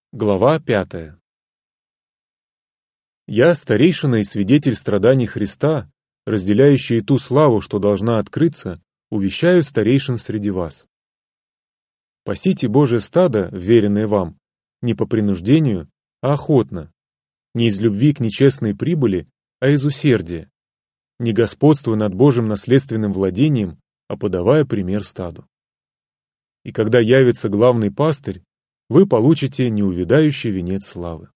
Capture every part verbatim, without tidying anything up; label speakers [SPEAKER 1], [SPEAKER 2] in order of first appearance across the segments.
[SPEAKER 1] Глава пятая. Я, старейшина и свидетель страданий Христа, разделяющий ту славу, что должна открыться, увещаю старейшин среди вас. Пасите Божие стадо, веренное вам, не по принуждению, а охотно, не из любви к нечестной прибыли, а из усердия, не господствуя над Божьим наследственным владением, а подавая пример стаду. И когда явится главный пастырь, вы получите неувядающий венец славы.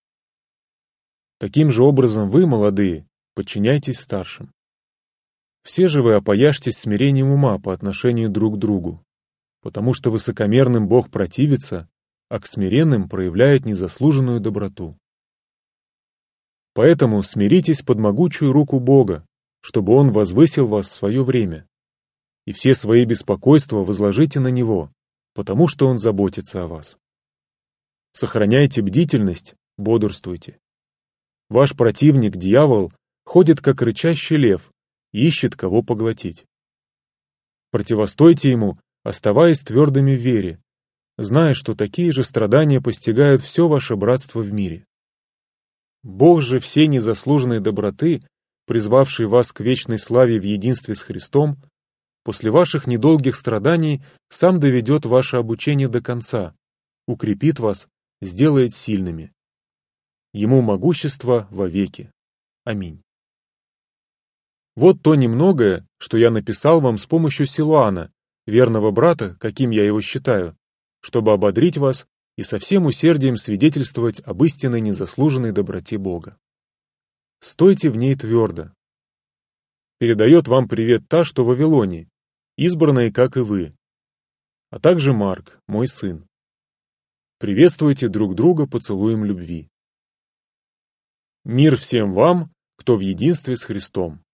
[SPEAKER 1] Таким же образом вы, молодые, подчиняйтесь старшим. Все же вы опояжьтесь смирением ума по отношению друг к другу, потому что высокомерным Бог противится, а к смиренным проявляет незаслуженную доброту. Поэтому смиритесь под могучую руку Бога, чтобы Он возвысил вас в свое время, и все свои беспокойства возложите на Него, потому что Он заботится о вас. Сохраняйте бдительность, бодрствуйте. Ваш противник, дьявол, ходит как рычащий лев и ищет, кого поглотить. Противостойте ему, оставаясь твердыми в вере, зная, что такие же страдания постигают все ваше братство в мире. Бог же всей незаслуженной доброты, призвавший вас к вечной славе в единстве с Христом, после ваших недолгих страданий сам доведет ваше обучение до конца, укрепит вас, сделает сильными. Ему могущество вовеки. Аминь. Вот то немногое, что я написал вам с помощью Силуана, верного брата, каким я его считаю, чтобы ободрить вас и со всем усердием свидетельствовать об истинной незаслуженной доброте Бога. Стойте в ней твердо. Передает вам привет та, что в Вавилоне, избранные, как и вы, а также Марк, мой сын. Приветствуйте друг друга поцелуем любви. Мир всем вам, кто в единстве с Христом.